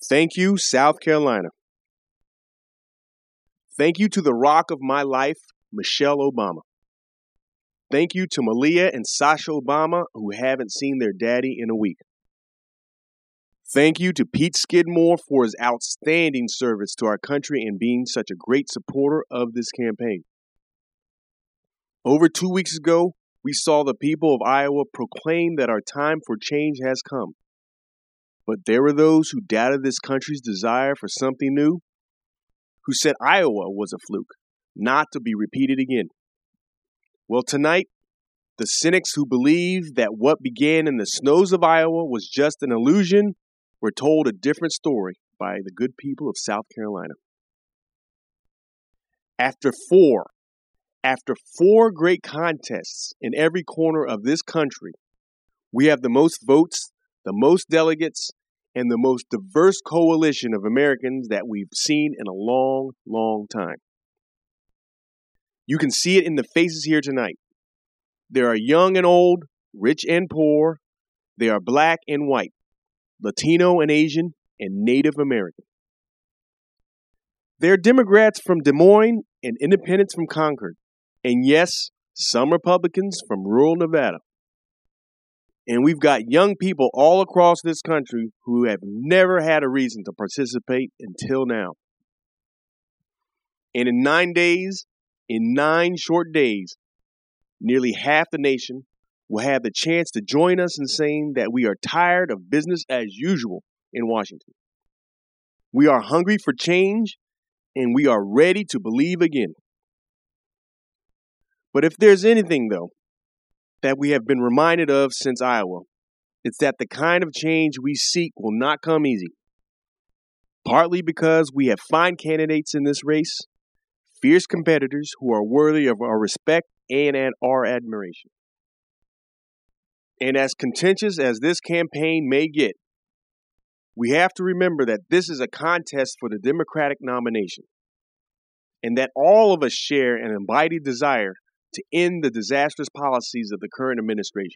Thank you, South Carolina. Thank you to the rock of my life, Michelle Obama. Thank you to Malia and Sasha Obama, who haven't seen their daddy in a week. Thank you to Pete Skidmore for his outstanding service to our country and being such a great supporter of this campaign. Over 2 weeks ago, we saw the people of Iowa proclaim that our time for change has come. But there were those who doubted this country's desire for something new, who said Iowa was a fluke, not to be repeated again. Well, tonight, the cynics who believe that what began in the snows of Iowa was just an illusion were told a different story by the good people of South Carolina. After four great contests in every corner of this country, we have the most votes, the most delegates, and the most diverse coalition of Americans that we've seen in a long, long time. You can see it in the faces here tonight. There are young and old, rich and poor. They are black and white, Latino and Asian, and Native American. There are Democrats from Des Moines and independents from Concord. And yes, some Republicans from rural Nevada. And we've got young people all across this country who have never had a reason to participate until now. And in 9 short days, nearly half the nation will have the chance to join us in saying that we are tired of business as usual in Washington. We are hungry for change, and we are ready to believe again. But if there's anything, though, that we have been reminded of since Iowa, it's that the kind of change we seek will not come easy. Partly because we have fine candidates in this race, fierce competitors who are worthy of our respect and our admiration. And as contentious as this campaign may get, we have to remember that this is a contest for the Democratic nomination, and that all of us share an embodied desire to end the disastrous policies of the current administration.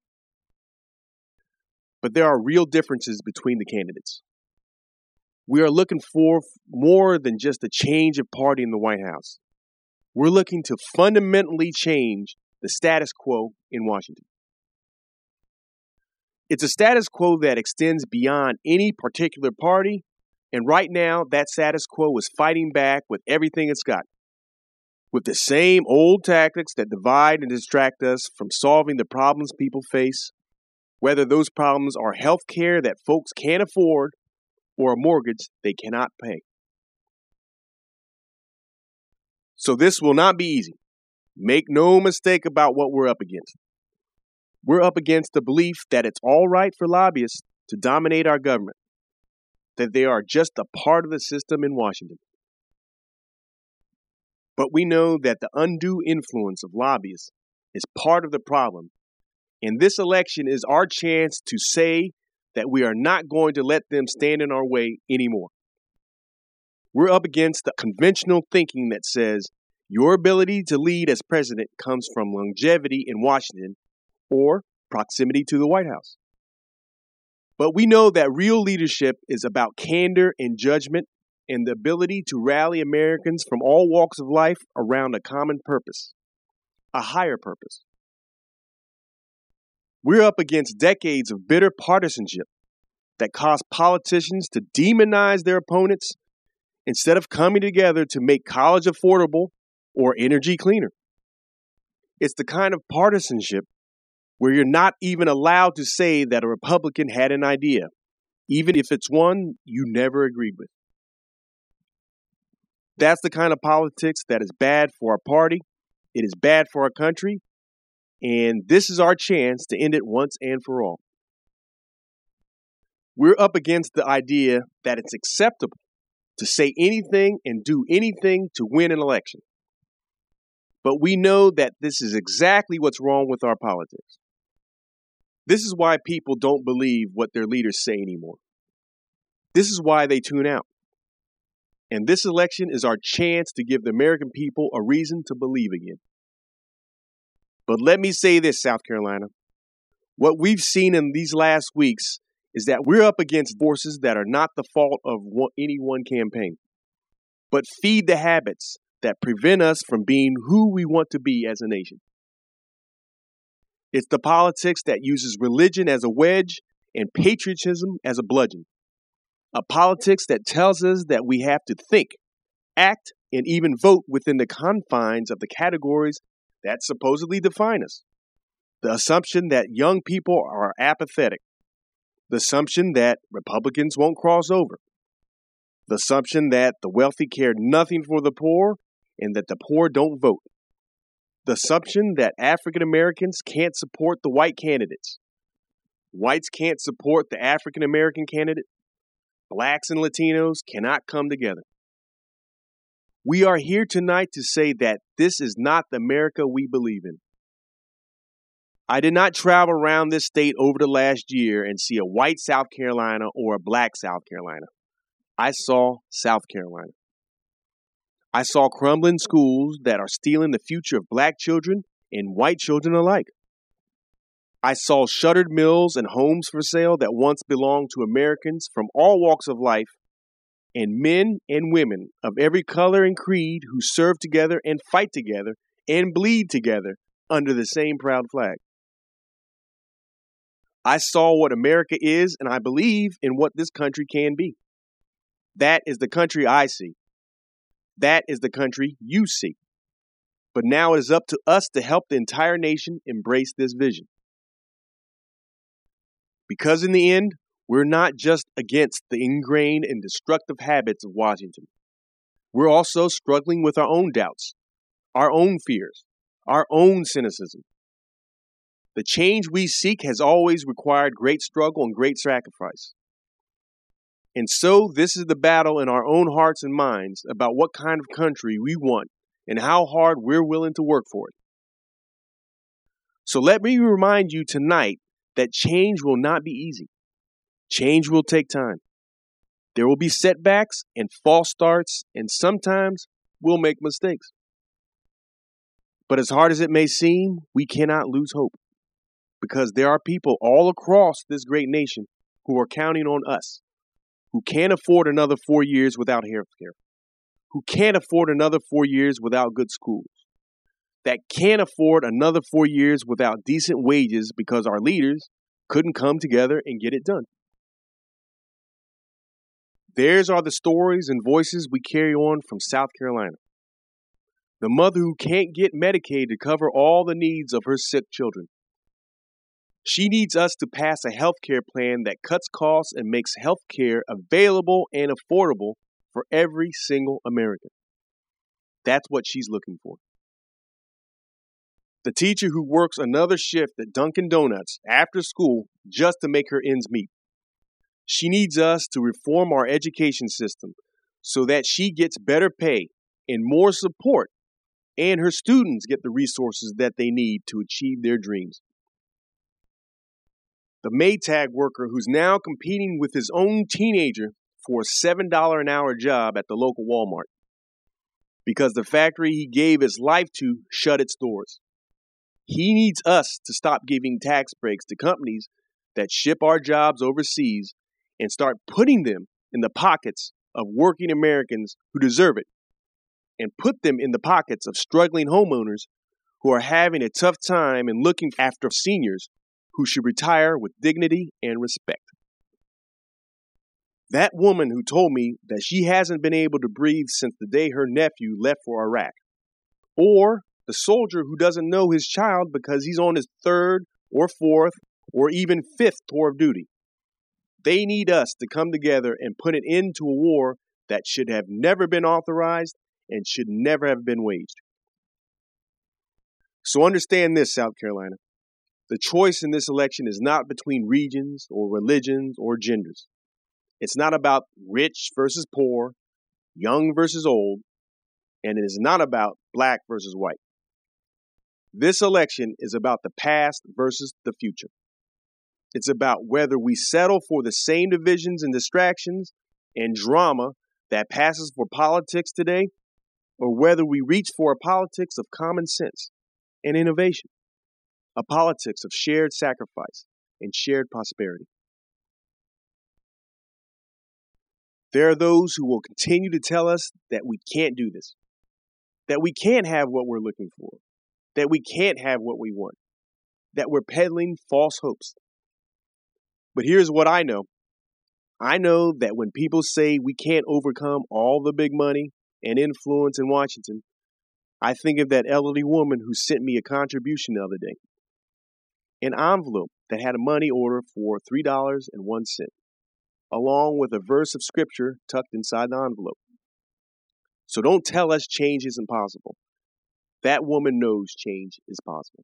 But there are real differences between the candidates. We are looking for more than just a change of party in the White House. We're looking to fundamentally change the status quo in Washington. It's a status quo that extends beyond any particular party, and right now that status quo is fighting back with everything it's got, with the same old tactics that divide and distract us from solving the problems people face, whether those problems are health care that folks can't afford or a mortgage they cannot pay. So this will not be easy. Make no mistake about what we're up against. We're up against the belief that it's all right for lobbyists to dominate our government, that they are just a part of the system in Washington. But we know that the undue influence of lobbyists is part of the problem, and this election is our chance to say that we are not going to let them stand in our way anymore. We're up against the conventional thinking that says your ability to lead as president comes from longevity in Washington or proximity to the White House. But we know that real leadership is about candor and judgment and the ability to rally Americans from all walks of life around a common purpose, a higher purpose. We're up against decades of bitter partisanship that caused politicians to demonize their opponents instead of coming together to make college affordable or energy cleaner. It's the kind of partisanship where you're not even allowed to say that a Republican had an idea, even if it's one you never agreed with. That's the kind of politics that is bad for our party, it is bad for our country, and this is our chance to end it once and for all. We're up against the idea that it's acceptable to say anything and do anything to win an election. But we know that this is exactly what's wrong with our politics. This is why people don't believe what their leaders say anymore. This is why they tune out. And this election is our chance to give the American people a reason to believe again. But let me say this, South Carolina. What we've seen in these last weeks is that we're up against forces that are not the fault of any one campaign, but feed the habits that prevent us from being who we want to be as a nation. It's the politics that uses religion as a wedge and patriotism as a bludgeon. A politics that tells us that we have to think, act, and even vote within the confines of the categories that supposedly define us. The assumption that young people are apathetic. The assumption that Republicans won't cross over. The assumption that the wealthy care nothing for the poor and that the poor don't vote. The assumption that African Americans can't support the white candidates. Whites can't support the African American candidate. Blacks and Latinos cannot come together. We are here tonight to say that this is not the America we believe in. I did not travel around this state over the last year and see a white South Carolina or a black South Carolina. I saw South Carolina. I saw crumbling schools that are stealing the future of black children and white children alike. I saw shuttered mills and homes for sale that once belonged to Americans from all walks of life, and men and women of every color and creed who serve together and fight together and bleed together under the same proud flag. I saw what America is, and I believe in what this country can be. That is the country I see. That is the country you see. But now it is up to us to help the entire nation embrace this vision. Because in the end, we're not just against the ingrained and destructive habits of Washington. We're also struggling with our own doubts, our own fears, our own cynicism. The change we seek has always required great struggle and great sacrifice. And so this is the battle in our own hearts and minds about what kind of country we want and how hard we're willing to work for it. So let me remind you tonight that change will not be easy. Change will take time. There will be setbacks and false starts, and sometimes we'll make mistakes. But as hard as it may seem, we cannot lose hope, because there are people all across this great nation who are counting on us, who can't afford another 4 years without health care, who can't afford another 4 years without good schools, that can't afford another 4 years without decent wages because our leaders couldn't come together and get it done. Theirs are the stories and voices we carry on from South Carolina. The mother who can't get Medicaid to cover all the needs of her sick children. She needs us to pass a health care plan that cuts costs and makes health care available and affordable for every single American. That's what she's looking for. The teacher who works another shift at Dunkin' Donuts after school just to make her ends meet. She needs us to reform our education system so that she gets better pay and more support, and her students get the resources that they need to achieve their dreams. The Maytag worker who's now competing with his own teenager for a $7 an hour job at the local Walmart because the factory he gave his life to shut its doors. He needs us to stop giving tax breaks to companies that ship our jobs overseas and start putting them in the pockets of working Americans who deserve it, and put them in the pockets of struggling homeowners who are having a tough time and looking after seniors who should retire with dignity and respect. That woman who told me that she hasn't been able to breathe since the day her nephew left for Iraq. Or the soldier who doesn't know his child because he's on his third or fourth or even fifth tour of duty. They need us to come together and put an end to a war that should have never been authorized and should never have been waged. So understand this, South Carolina. The choice in this election is not between regions or religions or genders. It's not about rich versus poor, young versus old, and it is not about black versus white. This election is about the past versus the future. It's about whether we settle for the same divisions and distractions and drama that passes for politics today, or whether we reach for a politics of common sense and innovation, a politics of shared sacrifice and shared prosperity. There are those who will continue to tell us that we can't do this, that we can't have what we're looking for, that we can't have what we want, that we're peddling false hopes. But here's what I know. I know that when people say we can't overcome all the big money and influence in Washington, I think of that elderly woman who sent me a contribution the other day. An envelope that had a money order for $3.01, along with a verse of scripture tucked inside the envelope. So don't tell us change isn't possible. That woman knows change is possible.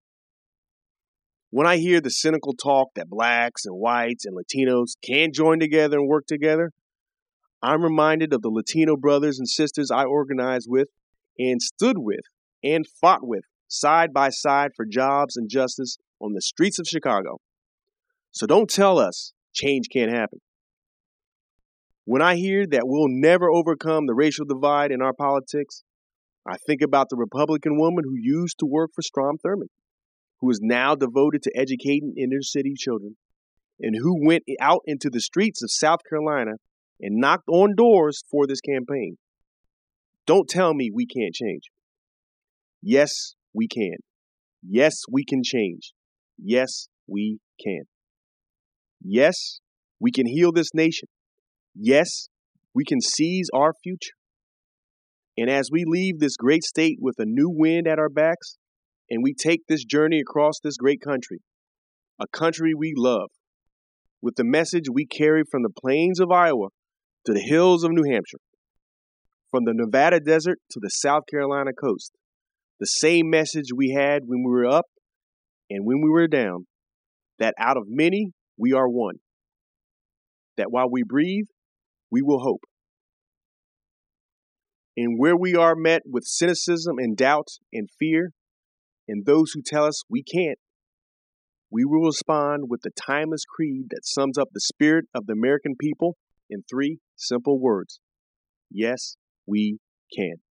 When I hear the cynical talk that blacks and whites and Latinos can't join together and work together, I'm reminded of the Latino brothers and sisters I organized with and stood with and fought with side by side for jobs and justice on the streets of Chicago. So don't tell us change can't happen. When I hear that we'll never overcome the racial divide in our politics, I think about the Republican woman who used to work for Strom Thurmond, who is now devoted to educating inner city children, and who went out into the streets of South Carolina and knocked on doors for this campaign. Don't tell me we can't change. Yes, we can. Yes, we can change. Yes, we can. Yes, we can heal this nation. Yes, we can seize our future. And as we leave this great state with a new wind at our backs, and we take this journey across this great country, a country we love, with the message we carry from the plains of Iowa to the hills of New Hampshire, from the Nevada desert to the South Carolina coast, the same message we had when we were up and when we were down, that out of many, we are one, that while we breathe, we will hope. And where we are met with cynicism and doubt and fear, and those who tell us we can't, we will respond with the timeless creed that sums up the spirit of the American people in 3 simple words. Yes, we can.